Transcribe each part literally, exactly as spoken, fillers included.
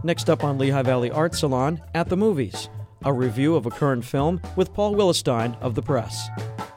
Next up on Lehigh Valley Art Salon, At the Movies, a review of a current film with Paul Willestein of The Press.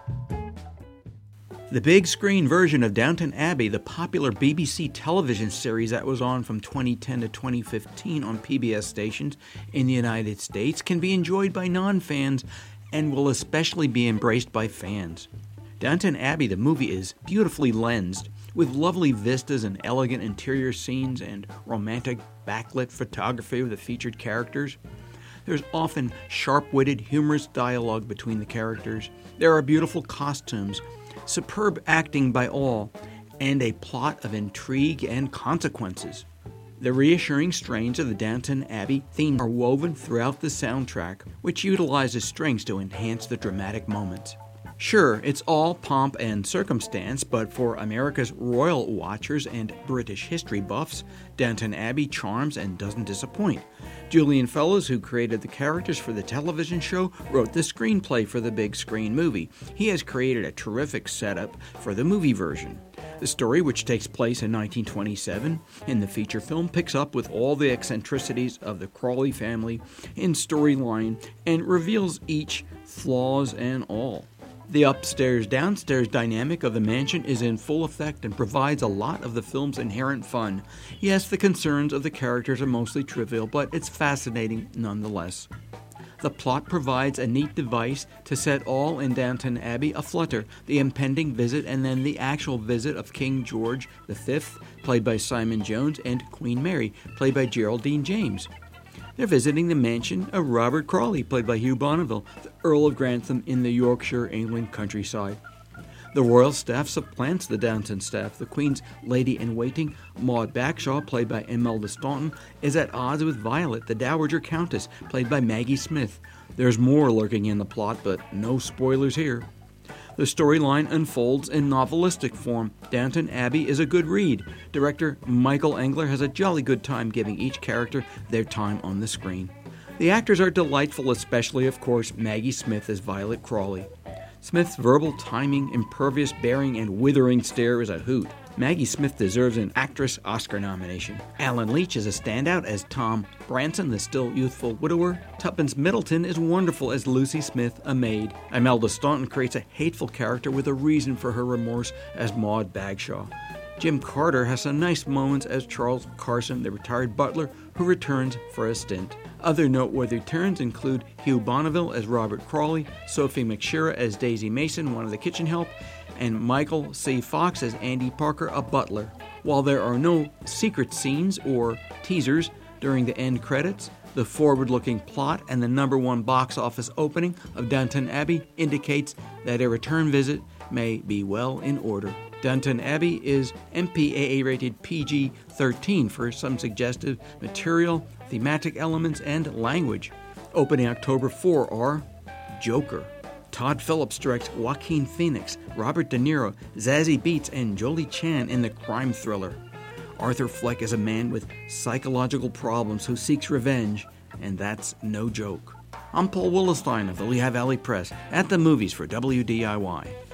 The big screen version of Downton Abbey, the popular B B C television series that was on from twenty ten to twenty fifteen on P B S stations in the United States, can be enjoyed by non-fans and will especially be embraced by fans. Downton Abbey, the movie, is beautifully lensed, with lovely vistas and elegant interior scenes and romantic backlit photography of the featured characters. There's often sharp-witted, humorous dialogue between the characters. There are beautiful costumes, superb acting by all, and a plot of intrigue and consequences. The reassuring strains of the Downton Abbey theme are woven throughout the soundtrack, which utilizes strings to enhance the dramatic moments. Sure, it's all pomp and circumstance, but for America's royal watchers and British history buffs, Downton Abbey charms and doesn't disappoint. Julian Fellowes, who created the characters for the television show, wrote the screenplay for the big screen movie. He has created a terrific setup for the movie version. The story, which takes place in nineteen twenty-seven in the feature film, picks up with all the eccentricities of the Crawley family in storyline and reveals each flaws and all. The upstairs-downstairs dynamic of the mansion is in full effect and provides a lot of the film's inherent fun. Yes, the concerns of the characters are mostly trivial, but it's fascinating nonetheless. The plot provides a neat device to set all in Downton Abbey aflutter, the impending visit and then the actual visit of King George the Fifth, played by Simon Jones, and Queen Mary, played by Geraldine James. They're visiting the mansion of Robert Crawley, played by Hugh Bonneville, the Earl of Grantham in the Yorkshire, England countryside. The royal staff supplants the Downton staff. The Queen's lady-in-waiting, Maud Bagshaw, played by Imelda Staunton, is at odds with Violet, the Dowager Countess, played by Maggie Smith. There's more lurking in the plot, but no spoilers here. The storyline unfolds in novelistic form. Downton Abbey is a good read. Director Michael Engler has a jolly good time giving each character their time on the screen. The actors are delightful, especially, of course, Maggie Smith as Violet Crawley. Smith's verbal timing, impervious bearing, and withering stare is a hoot. Maggie Smith deserves an Actress Oscar nomination. Alan Leach is a standout as Tom Branson, the still youthful widower. Tuppence Middleton is wonderful as Lucy Smith, a maid. Imelda Staunton creates a hateful character with a reason for her remorse as Maud Bagshaw. Jim Carter has some nice moments as Charles Carson, the retired butler who returns for a stint. Other noteworthy turns include Hugh Bonneville as Robert Crawley, Sophie McShera as Daisy Mason, one of the kitchen help, and Michael C. Fox as Andy Parker, a butler. While there are no secret scenes or teasers during the end credits, the forward-looking plot and the number one box office opening of Downton Abbey indicates that a return visit may be well in order. Downton Abbey is M P A A rated P G thirteen for some suggestive material, thematic elements, and language. Opening October fourth are Joker. Todd Phillips directs Joaquin Phoenix, Robert De Niro, Zazie Beetz, and Jolie Chan in the crime thriller. Arthur Fleck is a man with psychological problems who seeks revenge, and that's no joke. I'm Paul Willestein of the Lehigh Valley Press, at the movies for W D I Y.